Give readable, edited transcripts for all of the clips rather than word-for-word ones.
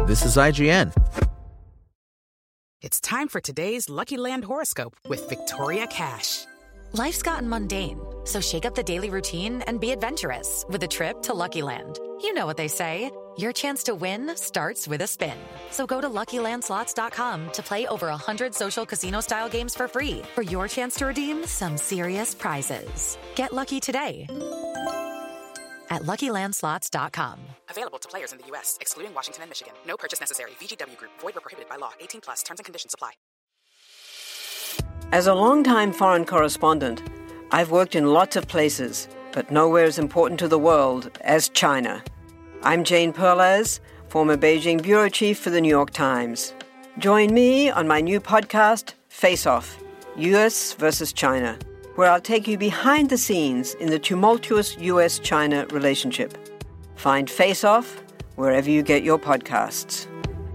This is IGN. It's time for today's Lucky Land horoscope with Victoria Cash. Life's gotten mundane, so shake up the daily routine and be adventurous with a trip to Lucky Land. You know what they say. Your chance to win starts with a spin. So go to LuckyLandSlots.com to play over 100 social casino-style games for free for your chance to redeem some serious prizes. Get lucky today at LuckyLandSlots.com. Available to players in the U.S., excluding Washington and Michigan. No purchase necessary. VGW Group. Void where prohibited by law. 18+. Terms and conditions apply. As a longtime foreign correspondent, I've worked in lots of places, but nowhere as important to the world as China. I'm Jane Perlez, former Beijing bureau chief for the New York Times. Join me on my new podcast, Face Off, U.S. versus China, where I'll take you behind the scenes in the tumultuous U.S.-China relationship. Find Face Off wherever you get your podcasts.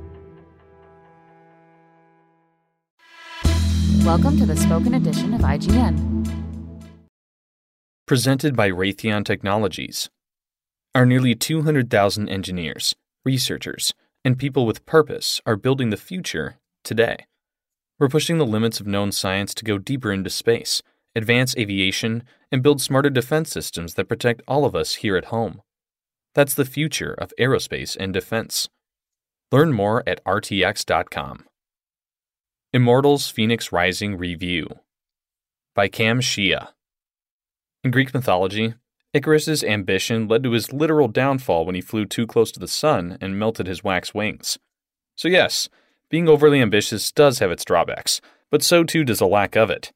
Welcome to the spoken edition of IGN. Presented by Raytheon Technologies. Our nearly 200,000 engineers, researchers, and people with purpose are building the future today. We're pushing the limits of known science to go deeper into space, advance aviation, and build smarter defense systems that protect all of us here at home. That's the future of aerospace and defense. Learn more at rtx.com. Immortals Phoenix Rising Review by Cam Shia. In Greek mythology, Icarus's ambition led to his literal downfall when he flew too close to the sun and melted his wax wings. So yes, being overly ambitious does have its drawbacks, but so too does a lack of it.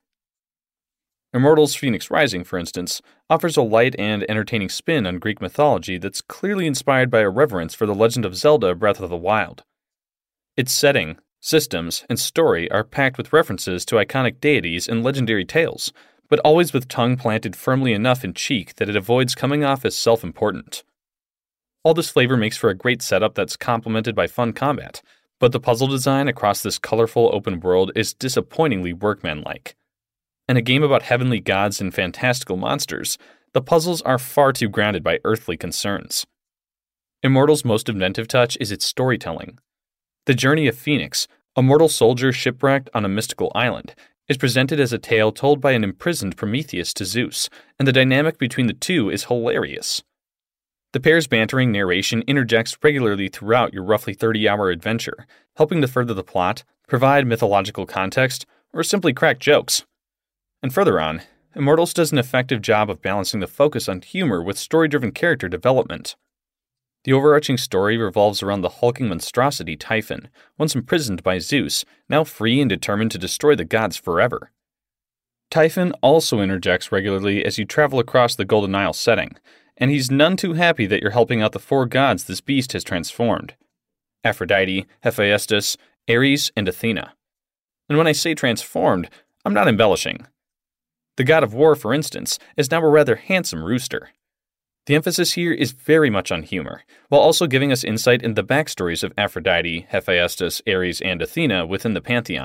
Immortals Phoenix Rising, for instance, offers a light and entertaining spin on Greek mythology that's clearly inspired by a reverence for The Legend of Zelda: Breath of the Wild. Its setting, systems, and story are packed with references to iconic deities and legendary tales, but always with tongue planted firmly enough in cheek that it avoids coming off as self-important. All this flavor makes for a great setup that's complemented by fun combat, but the puzzle design across this colorful open world is disappointingly workmanlike. In a game about heavenly gods and fantastical monsters, the puzzles are far too grounded by earthly concerns. Immortal's most inventive touch is its storytelling. The journey of Phoenix, a mortal soldier shipwrecked on a mystical island, is presented as a tale told by an imprisoned Prometheus to Zeus, and the dynamic between the two is hilarious. The pair's bantering narration interjects regularly throughout your roughly 30-hour adventure, helping to further the plot, provide mythological context, or simply crack jokes. And further on, Immortals does an effective job of balancing the focus on humor with story-driven character development. The overarching story revolves around the hulking monstrosity Typhon, once imprisoned by Zeus, now free and determined to destroy the gods forever. Typhon also interjects regularly as you travel across the Golden Isle setting, and he's none too happy that you're helping out the four gods this beast has transformed: Aphrodite, Hephaestus, Ares, and Athena. And when I say transformed, I'm not embellishing. The god of war, for instance, is now a rather handsome rooster. The emphasis here is very much on humor, while also giving us insight into the backstories of Aphrodite, Hephaestus, Ares, and Athena within the pantheon.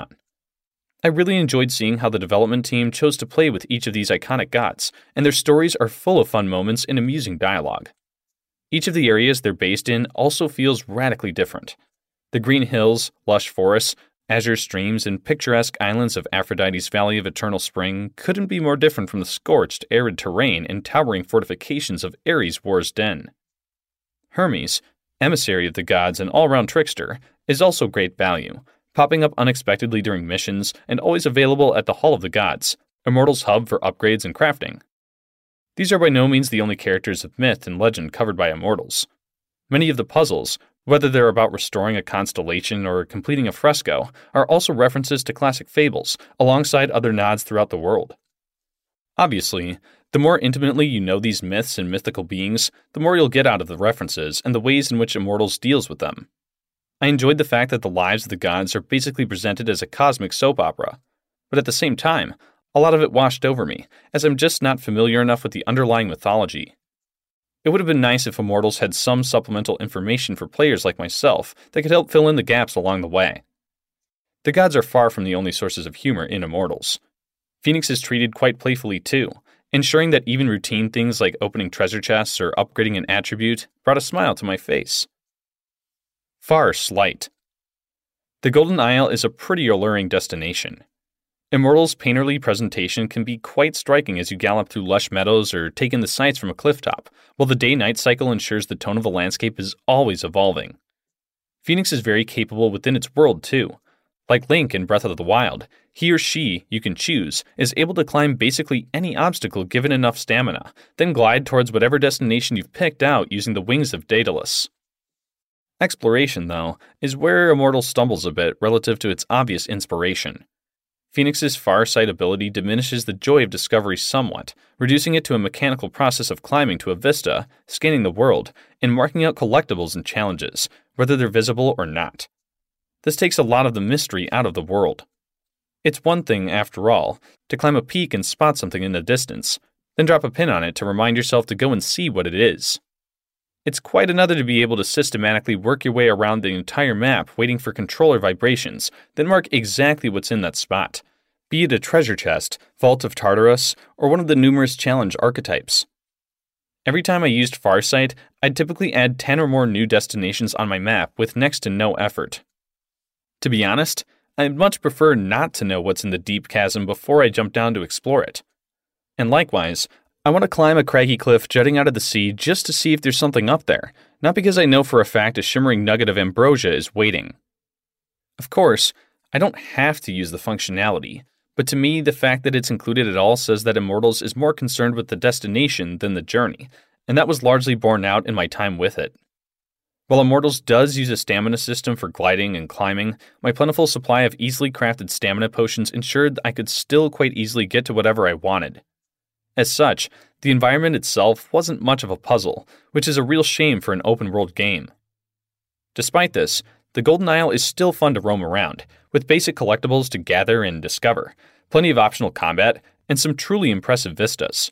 I really enjoyed seeing how the development team chose to play with each of these iconic gods, and their stories are full of fun moments and amusing dialogue. Each of the areas they're based in also feels radically different. The green hills, lush forests, azure streams, and picturesque islands of Aphrodite's Valley of Eternal Spring couldn't be more different from the scorched, arid terrain and towering fortifications of Ares' War's Den. Hermes, emissary of the gods and all-round trickster, is also great value, popping up unexpectedly during missions and always available at the Hall of the Gods, Immortals' hub for upgrades and crafting. These are by no means the only characters of myth and legend covered by Immortals. Many of the puzzles, whether they're about restoring a constellation or completing a fresco, are also references to classic fables, alongside other nods throughout the world. Obviously, the more intimately you know these myths and mythical beings, the more you'll get out of the references and the ways in which Immortals deals with them. I enjoyed the fact that the lives of the gods are basically presented as a cosmic soap opera, but at the same time, a lot of it washed over me, as I'm just not familiar enough with the underlying mythology. It would have been nice if Immortals had some supplemental information for players like myself that could help fill in the gaps along the way. The gods are far from the only sources of humor in Immortals. Phoenix is treated quite playfully too, ensuring that even routine things like opening treasure chests or upgrading an attribute brought a smile to my face. far slight. The Golden Isle is a pretty alluring destination. Immortal's painterly presentation can be quite striking as you gallop through lush meadows or take in the sights from a clifftop, while the day-night cycle ensures the tone of the landscape is always evolving. Phoenix is very capable within its world, too. Like Link in Breath of the Wild, he or she, you can choose, is able to climb basically any obstacle given enough stamina, then glide towards whatever destination you've picked out using the wings of Daedalus. Exploration, though, is where Immortal stumbles a bit relative to its obvious inspiration. Phoenix's farsight ability diminishes the joy of discovery somewhat, reducing it to a mechanical process of climbing to a vista, scanning the world, and marking out collectibles and challenges, whether they're visible or not. This takes a lot of the mystery out of the world. It's one thing, after all, to climb a peak and spot something in the distance, then drop a pin on it to remind yourself to go and see what it is. It's quite another to be able to systematically work your way around the entire map waiting for controller vibrations, then mark exactly what's in that spot, be it a treasure chest, Vault of Tartarus, or one of the numerous challenge archetypes. Every time I used Farsight, I'd typically add 10 or more new destinations on my map with next to no effort. To be honest, I'd much prefer not to know what's in the deep chasm before I jump down to explore it. And likewise, I want to climb a craggy cliff jutting out of the sea just to see if there's something up there, not because I know for a fact a shimmering nugget of ambrosia is waiting. Of course, I don't have to use the functionality, but to me the fact that it's included at all says that Immortals is more concerned with the destination than the journey, and that was largely borne out in my time with it. While Immortals does use a stamina system for gliding and climbing, my plentiful supply of easily crafted stamina potions ensured I could still quite easily get to whatever I wanted. As such, the environment itself wasn't much of a puzzle, which is a real shame for an open-world game. Despite this, the Golden Isle is still fun to roam around, with basic collectibles to gather and discover, plenty of optional combat, and some truly impressive vistas.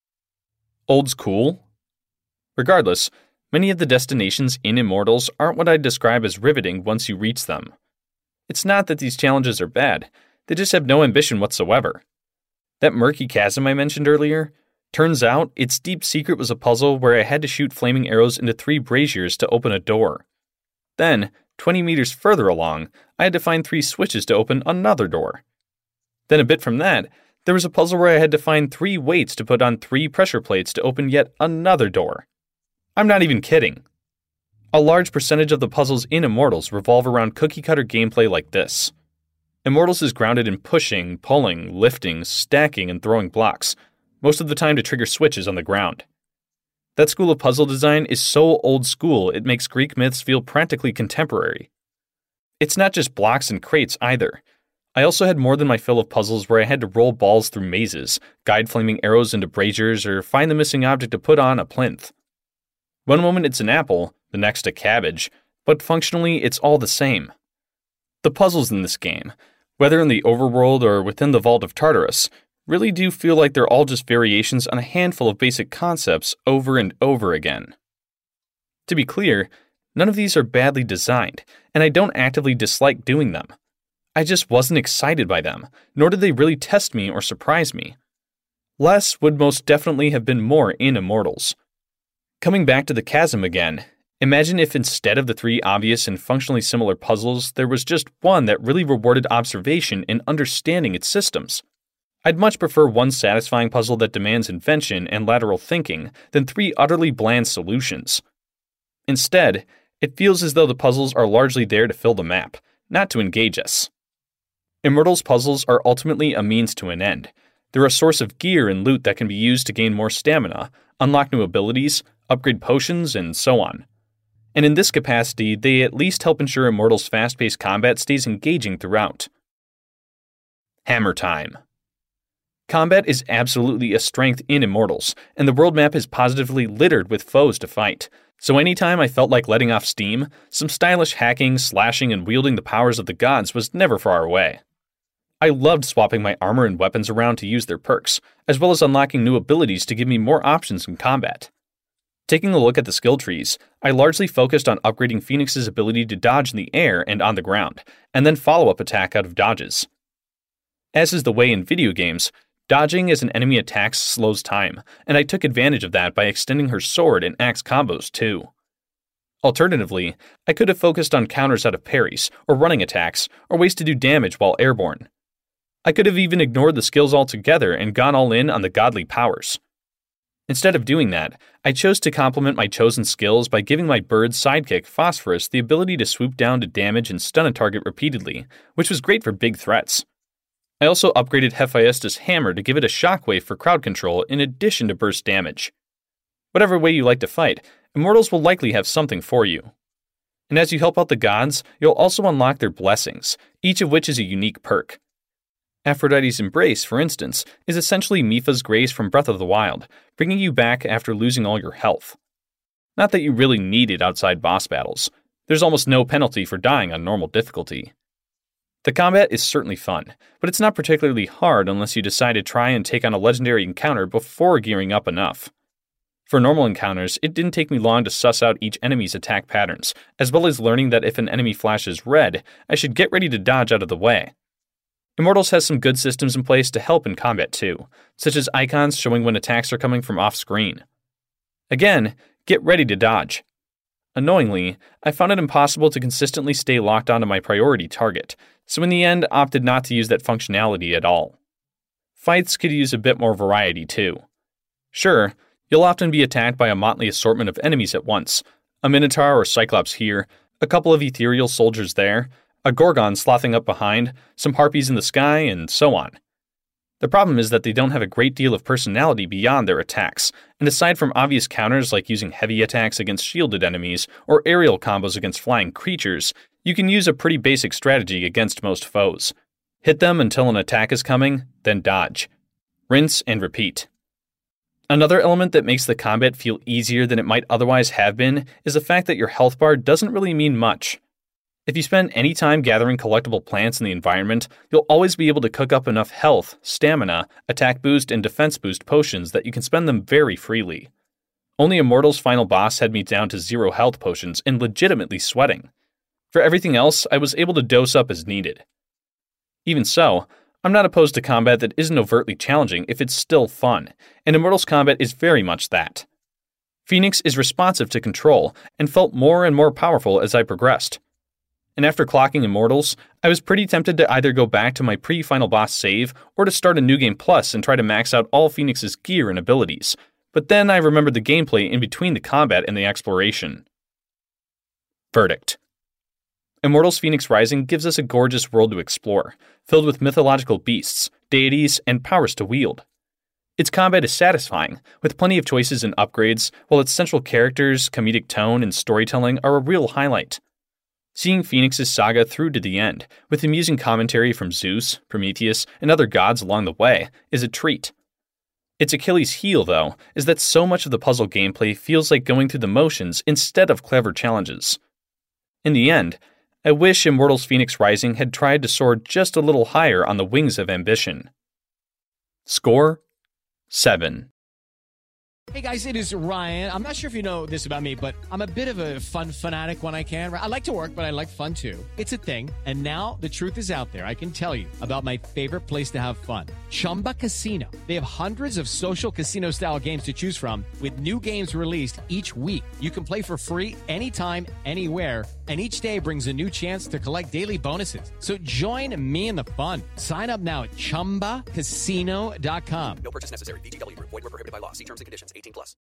Old's cool? Regardless, many of the destinations in Immortals aren't what I'd describe as riveting once you reach them. It's not that these challenges are bad, they just have no ambition whatsoever. That murky chasm I mentioned earlier, turns out its deep secret was a puzzle where I had to shoot flaming arrows into 3 braziers to open a door. Then, 20 meters further along, I had to find 3 switches to open another door. Then a bit from that, there was a puzzle where I had to find 3 weights to put on 3 pressure plates to open yet another door. I'm not even kidding. A large percentage of the puzzles in Immortals revolve around cookie-cutter gameplay like this. Immortals is grounded in pushing, pulling, lifting, stacking, and throwing blocks, most of the time to trigger switches on the ground. That school of puzzle design is so old school it makes Greek myths feel practically contemporary. It's not just blocks and crates either. I also had more than my fill of puzzles where I had to roll balls through mazes, guide flaming arrows into braziers, or find the missing object to put on a plinth. One moment it's an apple, the next a cabbage, but functionally it's all the same. The puzzles in this game, whether in the overworld or within the Vault of Tartarus, really do feel like they're all just variations on a handful of basic concepts over and over again. To be clear, none of these are badly designed, and I don't actively dislike doing them. I just wasn't excited by them, nor did they really test me or surprise me. Less would most definitely have been more in Immortals. Coming back to the chasm again, imagine if instead of the 3 obvious and functionally similar puzzles, there was just one that really rewarded observation and understanding its systems. I'd much prefer one satisfying puzzle that demands invention and lateral thinking than 3 utterly bland solutions. Instead, it feels as though the puzzles are largely there to fill the map, not to engage us. Immortals puzzles are ultimately a means to an end. They're a source of gear and loot that can be used to gain more stamina, unlock new abilities, upgrade potions, and so on. And in this capacity, they at least help ensure Immortals' fast-paced combat stays engaging throughout. Hammer time. Combat is absolutely a strength in Immortals, and the world map is positively littered with foes to fight. So anytime I felt like letting off steam, some stylish hacking, slashing, and wielding the powers of the gods was never far away. I loved swapping my armor and weapons around to use their perks, as well as unlocking new abilities to give me more options in combat. Taking a look at the skill trees, I largely focused on upgrading Phoenix's ability to dodge in the air and on the ground, and then follow-up attack out of dodges. As is the way in video games, dodging as an enemy attacks slows time, and I took advantage of that by extending her sword and axe combos too. Alternatively, I could have focused on counters out of parries, or running attacks, or ways to do damage while airborne. I could have even ignored the skills altogether and gone all in on the godly powers. Instead of doing that, I chose to complement my chosen skills by giving my bird sidekick, Phosphorus, the ability to swoop down to damage and stun a target repeatedly, which was great for big threats. I also upgraded Hephaestus' hammer to give it a shockwave for crowd control in addition to burst damage. Whatever way you like to fight, Immortals will likely have something for you. And as you help out the gods, you'll also unlock their blessings, each of which is a unique perk. Aphrodite's Embrace, for instance, is essentially Mipha's Grace from Breath of the Wild, bringing you back after losing all your health. Not that you really need it outside boss battles. There's almost no penalty for dying on normal difficulty. The combat is certainly fun, but it's not particularly hard unless you decide to try and take on a legendary encounter before gearing up enough. For normal encounters, it didn't take me long to suss out each enemy's attack patterns, as well as learning that if an enemy flashes red, I should get ready to dodge out of the way. Immortals has some good systems in place to help in combat too, such as icons showing when attacks are coming from off-screen. Again, get ready to dodge. Annoyingly, I found it impossible to consistently stay locked onto my priority target, so in the end opted not to use that functionality at all. Fights could use a bit more variety too. Sure, you'll often be attacked by a motley assortment of enemies at once, a Minotaur or Cyclops here, a couple of ethereal soldiers there, a Gorgon slothing up behind, some harpies in the sky, and so on. The problem is that they don't have a great deal of personality beyond their attacks, and aside from obvious counters like using heavy attacks against shielded enemies or aerial combos against flying creatures, you can use a pretty basic strategy against most foes. Hit them until an attack is coming, then dodge. Rinse and repeat. Another element that makes the combat feel easier than it might otherwise have been is the fact that your health bar doesn't really mean much. If you spend any time gathering collectible plants in the environment, you'll always be able to cook up enough health, stamina, attack boost, and defense boost potions that you can spend them very freely. Only Immortal's final boss had me down to 0 health potions and legitimately sweating. For everything else, I was able to dose up as needed. Even so, I'm not opposed to combat that isn't overtly challenging if it's still fun, and Immortal's combat is very much that. Phoenix is responsive to control, and felt more and more powerful as I progressed. And after clocking Immortals, I was pretty tempted to either go back to my pre-final boss save or to start a New Game Plus and try to max out all Phoenix's gear and abilities, but then I remembered the gameplay in between the combat and the exploration. Verdict. Immortals Phoenix Rising gives us a gorgeous world to explore, filled with mythological beasts, deities, and powers to wield. Its combat is satisfying, with plenty of choices and upgrades, while its central characters, comedic tone, and storytelling are a real highlight. Seeing Phoenix's saga through to the end, with amusing commentary from Zeus, Prometheus, and other gods along the way, is a treat. Its Achilles heel, though, is that so much of the puzzle gameplay feels like going through the motions instead of clever challenges. In the end, I wish Immortals Phoenix Rising had tried to soar just a little higher on the wings of ambition. Score: 7. Hey guys, it is Ryan. I'm not sure if you know this about me, but I'm a bit of a fun fanatic when I can. I like to work, but I like fun too. It's a thing. And now the truth is out there. I can tell you about my favorite place to have fun. Chumba Casino. They have hundreds of social casino style games to choose from with new games released each week. You can play for free anytime, anywhere. And each day brings a new chance to collect daily bonuses. So join me in the fun. Sign up now at ChumbaCasino.com. No purchase necessary. VGW Group. Void where prohibited by law. See terms and conditions. 18+.